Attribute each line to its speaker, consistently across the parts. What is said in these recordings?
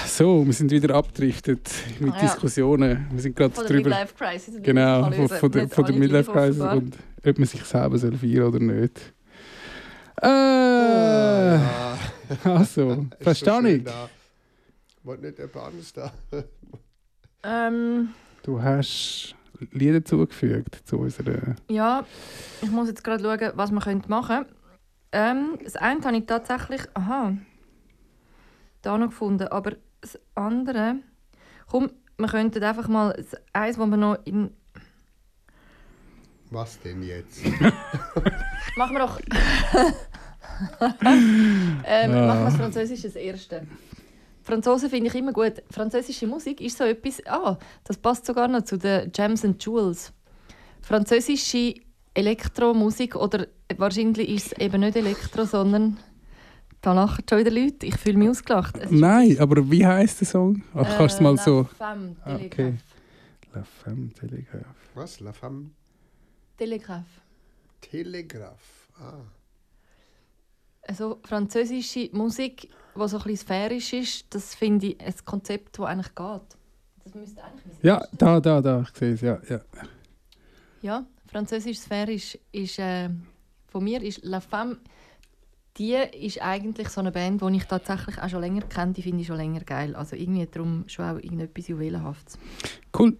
Speaker 1: So, wir sind wieder abgedriftet mit Diskussionen. Wir sind gerade drüber.
Speaker 2: Midlife Crisis.
Speaker 1: Genau, von der Midlife Crisis und ob man sich selber feiern soll oder nicht. Also, verstehe ich.
Speaker 3: Wollt nicht jemand anderes da?
Speaker 1: Du hast Lieder zugefügt zu unserer...
Speaker 2: Ja, ich muss jetzt gerade schauen, was wir machen können. Das eine habe ich tatsächlich... da noch gefunden, aber das andere... Komm, wir könnten einfach mal eins, wo wir noch in...
Speaker 3: Was denn jetzt?
Speaker 2: Machen wir doch... Machen wir das Französische das erste. Franzosen finde ich immer gut. Französische Musik ist so etwas... das passt sogar noch zu den Gems and Jewels. Französische Elektromusik, oder wahrscheinlich ist es eben nicht Elektro, sondern... Da lachen schon wieder Leute. Ich fühle mich ausgelacht.
Speaker 1: Nein, aber wie heisst der Song? Kannst du mal so...
Speaker 2: La Femme Télégraphe.
Speaker 1: Okay. La Femme Télégraphe.
Speaker 3: Was? La Femme?
Speaker 2: Telegraph.
Speaker 3: Telegraph.
Speaker 2: Also französische Musik, die so ein bisschen sphärisch ist, das finde ich ein Konzept, das eigentlich geht. Das müsste eigentlich
Speaker 1: Ja, da. Ich sehe es, ja.
Speaker 2: Ja, französisch sphärisch ist... von mir ist La Femme... Die ist eigentlich so eine Band, die ich tatsächlich auch schon länger kenne. Die finde ich schon länger geil. Also irgendwie darum schon auch irgendetwas Juwelenhaftes.
Speaker 1: Cool.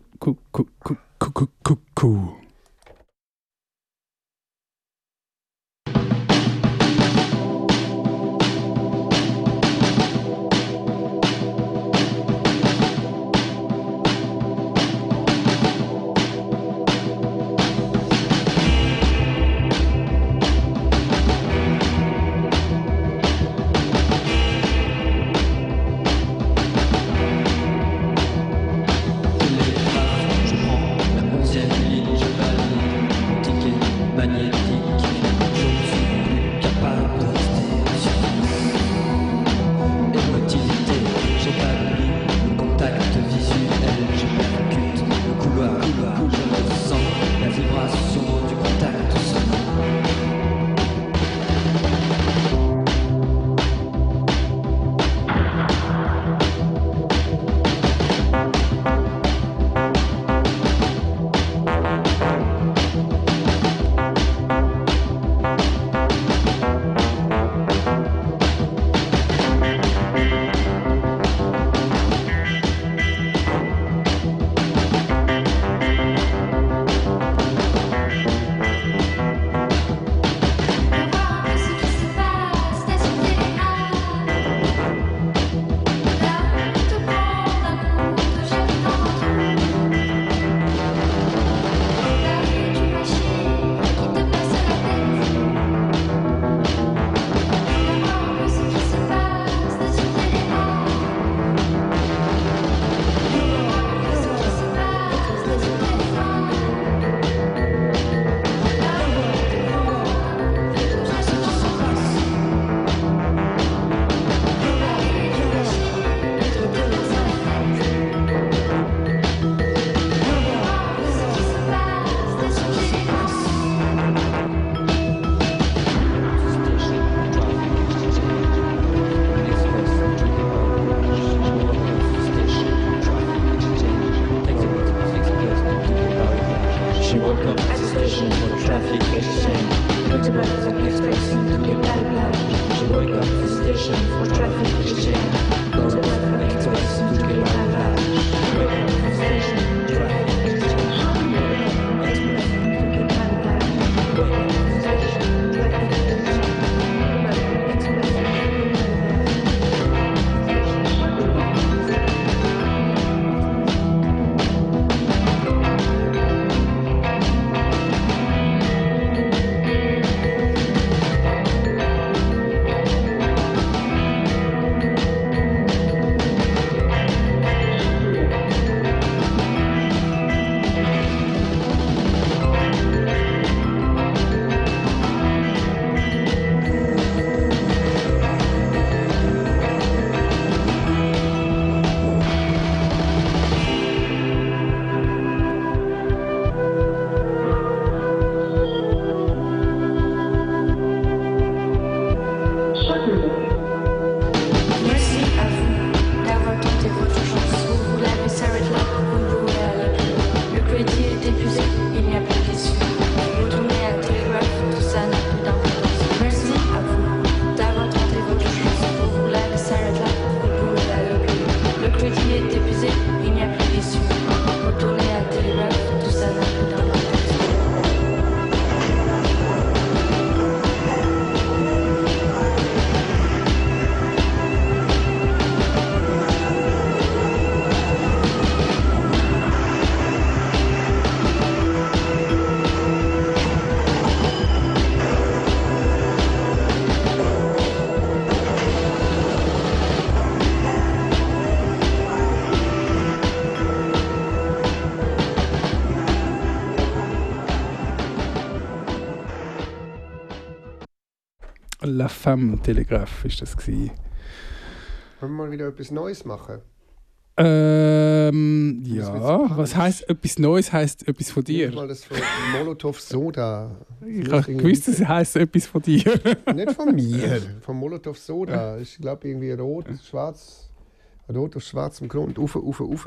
Speaker 1: La Femme Telegraph ist das gewesen.
Speaker 3: Wollen wir mal wieder etwas Neues machen?
Speaker 1: Ja,
Speaker 3: wird's
Speaker 1: was heisst etwas Neues, heisst etwas von dir?
Speaker 3: Mal das von Molotov Soda.
Speaker 1: Ich habe gewusst, es heisst etwas von dir.
Speaker 3: Nicht von mir, von Molotov Soda. Ich glaube irgendwie rot, schwarz, rot auf schwarzem Grund. Ufe.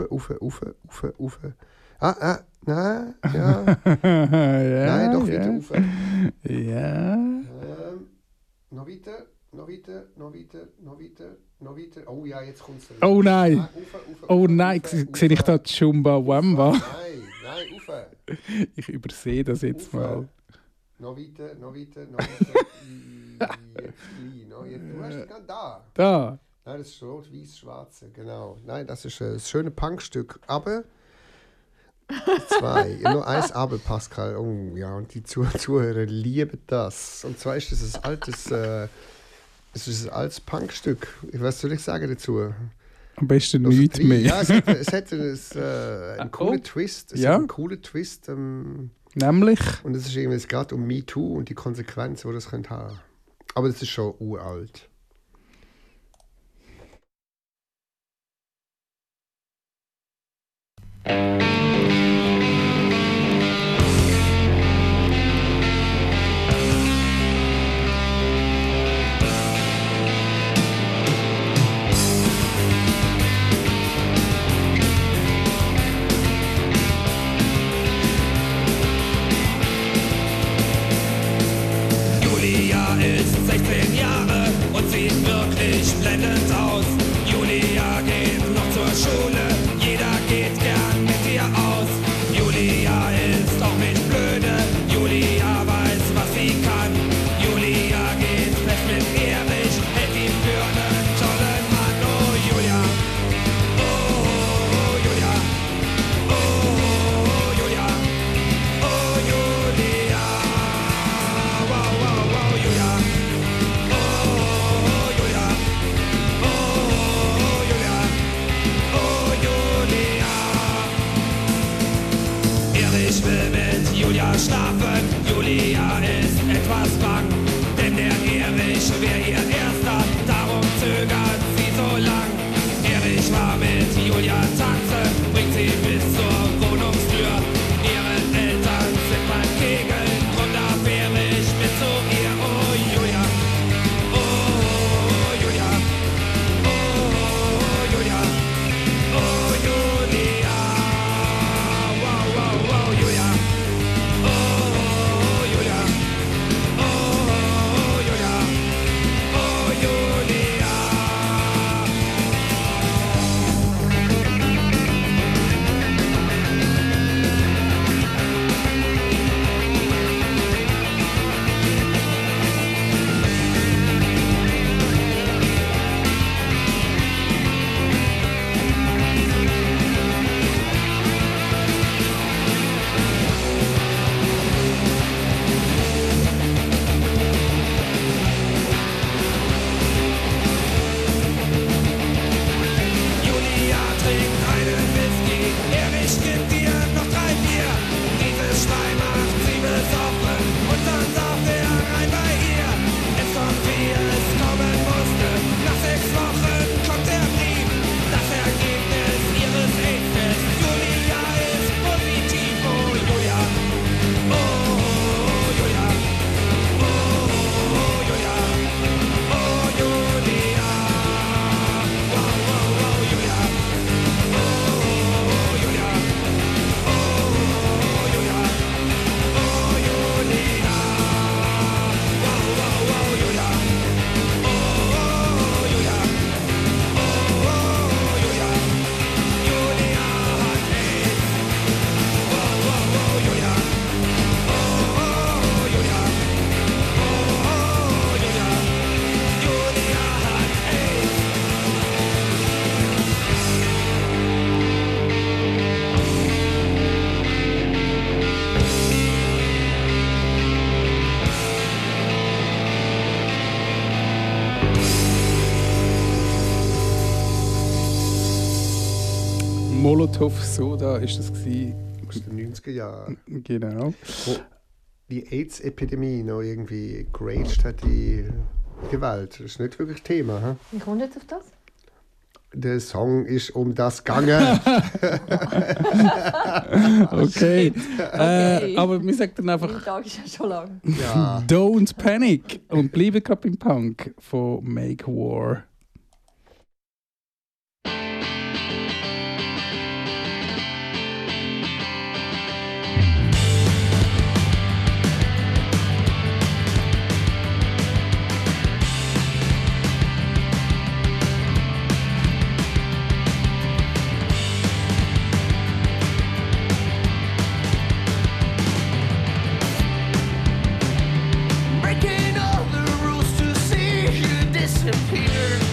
Speaker 3: Nein, ja. Nein, doch wieder Ufe.
Speaker 1: Ja.
Speaker 3: Noch weiter. Oh ja, jetzt kommt es.
Speaker 1: Oh nein.
Speaker 3: Ufe,
Speaker 1: Oh nein, sehe ich da Chumba Wamba?
Speaker 3: Nein, Ufe.
Speaker 1: Ich übersehe das jetzt
Speaker 3: Ufe.
Speaker 1: mal.
Speaker 3: Noch weiter. Jetzt du hast es da.
Speaker 1: Da.
Speaker 3: Nein, das ist rot, weiß, schwarze, genau. Nein, das ist ein schönes Punkstück. Aber 2. Nur eins aber, Pascal. Oh ja, und die Zuhörer lieben das. Und zwar ist das ein altes Punkstück. Was soll ich sagen dazu?
Speaker 1: Am besten
Speaker 3: Also
Speaker 1: nichts mehr.
Speaker 3: Ja, es hätte einen coolen Twist. Es
Speaker 1: Ja.
Speaker 3: hat einen coolen Twist.
Speaker 1: Nämlich?
Speaker 3: Und es ist irgendwie, es geht um MeToo und die Konsequenzen, die das könnte haben. Aber das ist schon uralt.
Speaker 4: Julia ist 16 Jahre und sieht wirklich blendend aus. Julia geht noch zur Schule, jeder geht gern mit ihr aus. Julia ist auch nicht blöde, Julia weiß, was sie kann. Julia geht fest mit Erich, hält ihn für einen tollen Mann. Oh Julia, oh Julia, oh Julia, oh Julia. Wow, wow, wow, Julia. Oh, Julia. Oh, Julia. Oh, Julia. Erich will mit Julia schlafen. Julia ist etwas bang, denn der Erich wäre ihr erster, darum zögert sie so lang. Erich war mit Julia tanzen, bringt sie bis zur Wohnungstür. Ihre Eltern sind beim Kegeln, drum darf Erich mit zu ihr. Oh Julia, oh Julia, oh Julia, oh Julia, wow, wow, wow, Julia, oh Julia, oh Julia, oh Julia. Julia trinkt einen Whisky, Erich gibt dir noch 3, 4. Dieses Schwein macht sie besoffen und dann sauft rein bei ihr. Es kommt, wie es kommen musste, nach 6 Wochen kommt der Brief. Das Ergebnis ihres AIDS-Tests, Julia ist positiv. Oh Julia, oh Julia, oh Julia, oh Julia. Wow, wow, wow, Julia. Oh, Julia. Oh, Julia. Oh, Julia. Wow, wow, wow, Julia. Oh, Julia. Oh, Julia. Julia hat AIDS. Wow, wow, wow, Julia. Oh, Julia. Oh, Julia. Julia hat AIDS.
Speaker 1: Molotov Soda ist das gewesen.
Speaker 3: Aus den 90er Jahren.
Speaker 1: Genau.
Speaker 3: Wo die AIDS-Epidemie noch irgendwie geraged hat, die Gewalt. Das ist nicht wirklich Thema. He?
Speaker 2: Wie kommt jetzt auf das?
Speaker 3: Der Song ist um das gegangen.
Speaker 1: Okay. Aber wir sagen dann
Speaker 2: Der
Speaker 1: einfach
Speaker 2: Tag ist ja schon lang.
Speaker 3: Ja.
Speaker 1: Don't Panic und bleiben gerade beim Punk von Make War.
Speaker 4: Breaking all the rules to see you disappear.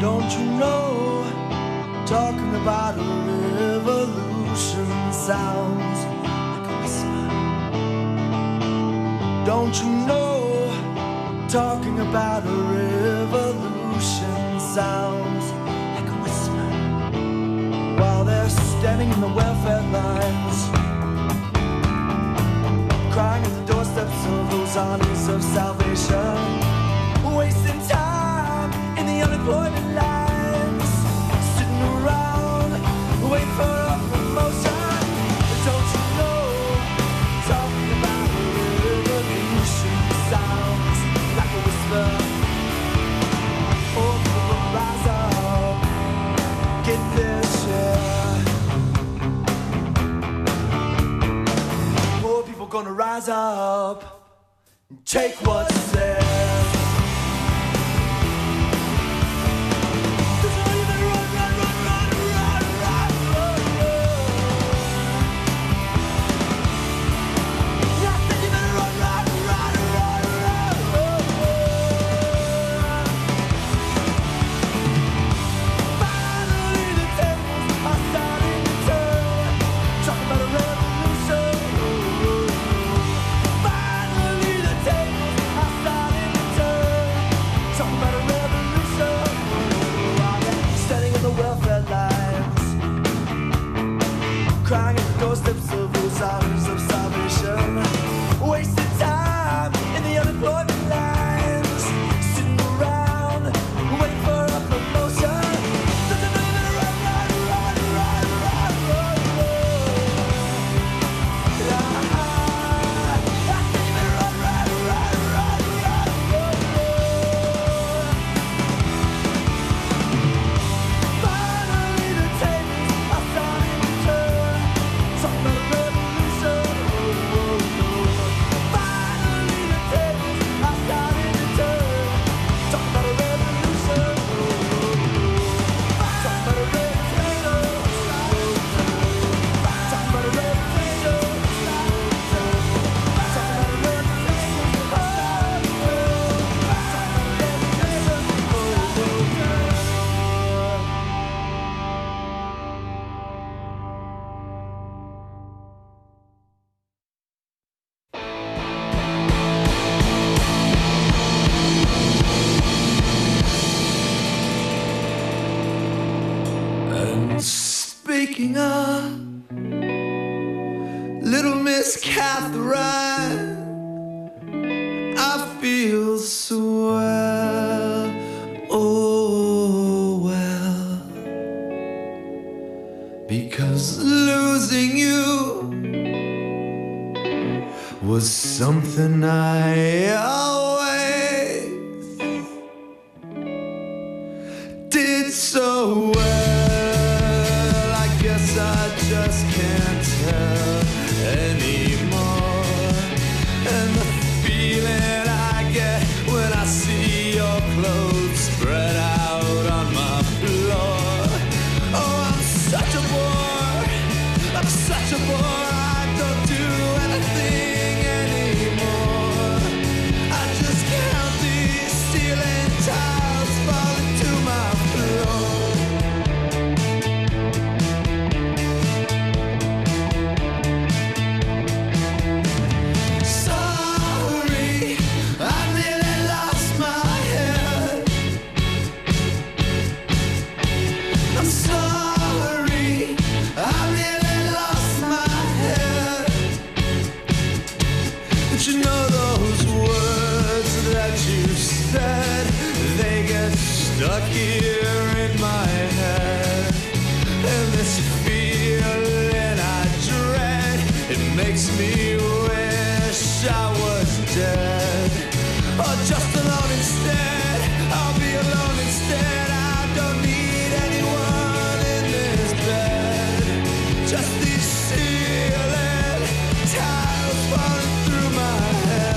Speaker 5: Don't you know, talking about a revolution sounds like a whisper. Don't you know, talking about a revolution sounds like a whisper. While they're standing in the welfare lines, crying at the doorsteps of those armies of salvation, wasting time in the unemployment lines, sitting around waiting for a promotion. Don't you know, talking about a revolution sounds like a whisper. Oh, people rise up, get their share. More people gonna rise up and take what's theirs. Crying at the doorsteps of those armies of salvation, wasting time in the unemployment lines, sitting around waiting for a promotion. Speaking of Little Miss Catherine, I feel so well, oh well, because losing you was something I always did so well. I just can't tell anymore. And the feeling I get when I see your clothes spread out on my floor. Oh, I'm such a bore, I'm such a bore. I don't do anything anymore. I just count these ceiling tiles falling to my floor. You know those words that you said, they get stuck here in my head. And this feeling I dread, it makes me wish I was dead. Or just alone instead, I'll be alone instead. I don't need anyone in this bed. Just these ceiling tiles falling through my head.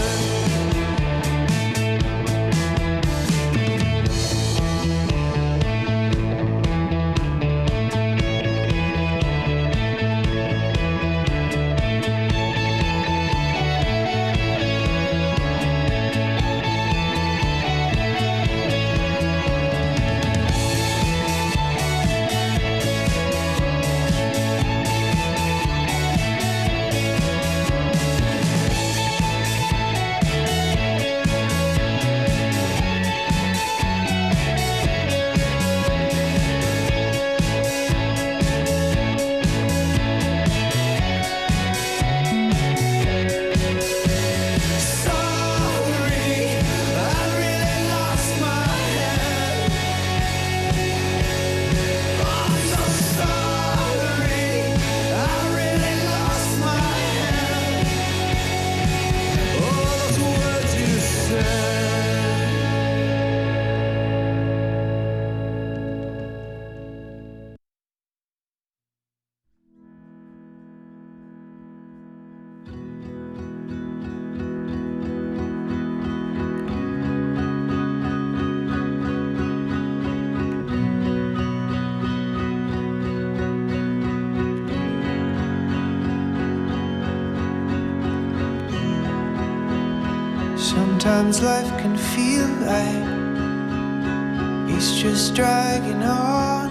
Speaker 5: Sometimes life can feel like it's just dragging on.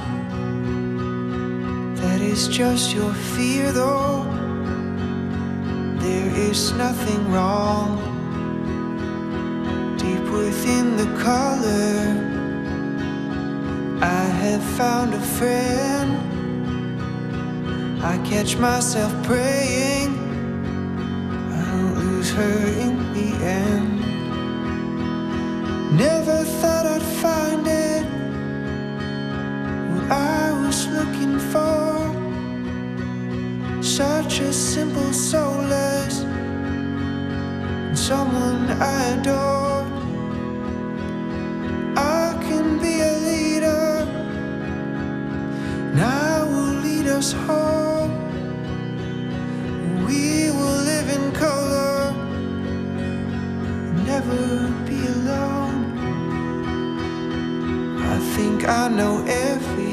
Speaker 5: That is just your fear though. There is nothing wrong. Deep within the color, I have found a friend. I catch myself praying I don't lose her in the end. Never thought I'd find it, what I was looking for. Such a simple, soulless, and someone I adore. I can be a leader, and I will lead us home. We will live in color, never be alone. I think I know every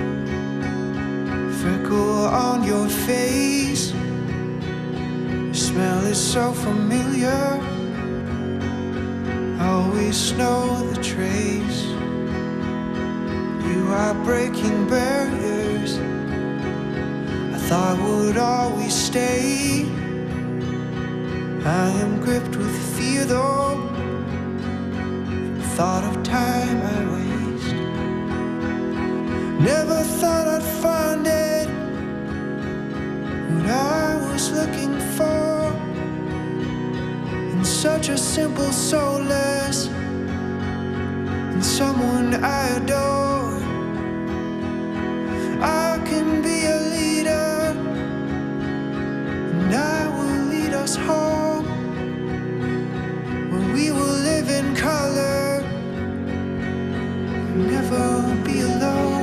Speaker 5: freckle on your face. The smell is so familiar, I always know the trace. You are breaking barriers I thought would always stay. I am gripped with fear though, the thought of time I waste. Never thought I'd find it, what I was looking for. In such a simple, soulless, and someone I adore. I can be a leader, and I will lead us home, where we will live in color, never be alone.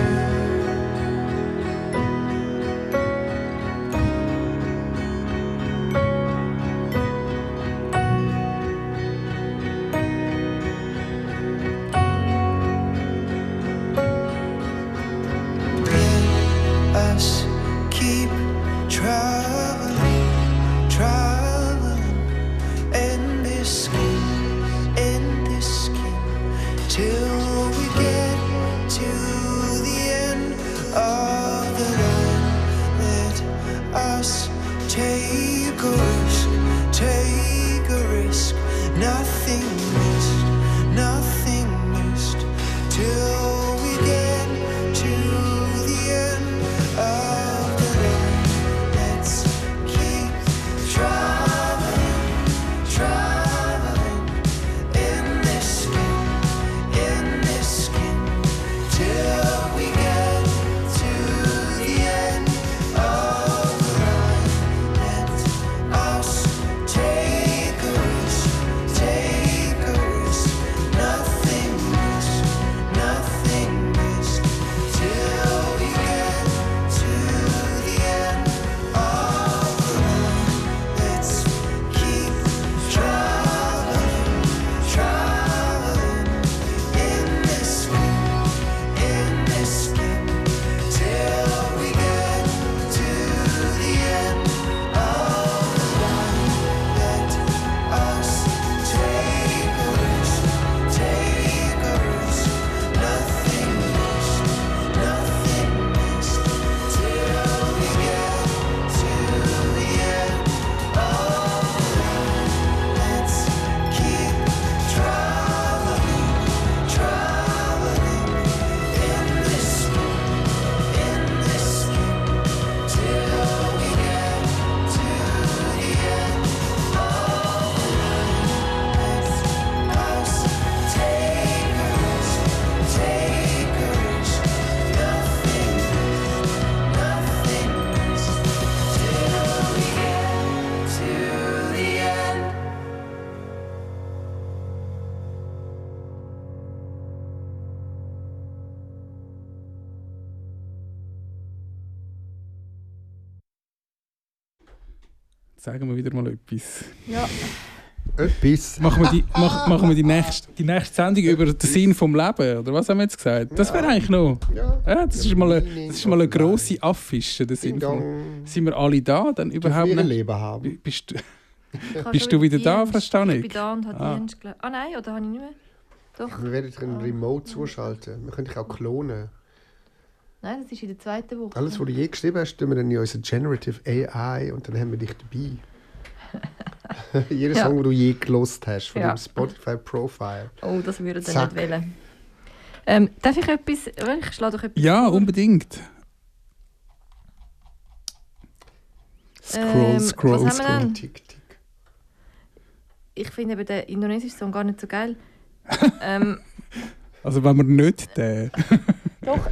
Speaker 1: Sagen wir wieder mal etwas.
Speaker 2: Ja.
Speaker 3: Etwas.
Speaker 1: Machen wir die nächste Sendung über den Sinn vom Leben, oder was haben wir jetzt gesagt? Das wäre eigentlich noch. Ja, das ist mal eine grosse Affische. Der Sinn vom, sind wir alle da? Dann überhaupt nicht.
Speaker 3: Leben haben.
Speaker 1: Bist du wieder da, Frau Stanek?
Speaker 2: Ich bin da und habe Dienst gelesen. Ah nein, oder habe ich nicht mehr? Doch.
Speaker 3: Wir werden einen Remote zuschalten. Wir können dich auch klonen.
Speaker 2: Nein, das ist in der zweiten Woche.
Speaker 3: Alles, was du je geschrieben hast, tun wir dann in unser Generative AI und dann haben wir dich dabei. Jeder Song, den du je gelost hast, von deinem Spotify-Profile.
Speaker 2: Oh, das würde ich nicht wählen. Darf ich etwas? Ich schlage doch etwas
Speaker 1: Ja,
Speaker 2: vor.
Speaker 1: unbedingt. Scroll.
Speaker 2: Was haben wir denn?
Speaker 3: Tick, tick.
Speaker 2: Ich finde eben den indonesischen Song gar nicht so geil.
Speaker 1: Also wenn wir nicht den...
Speaker 2: Doch,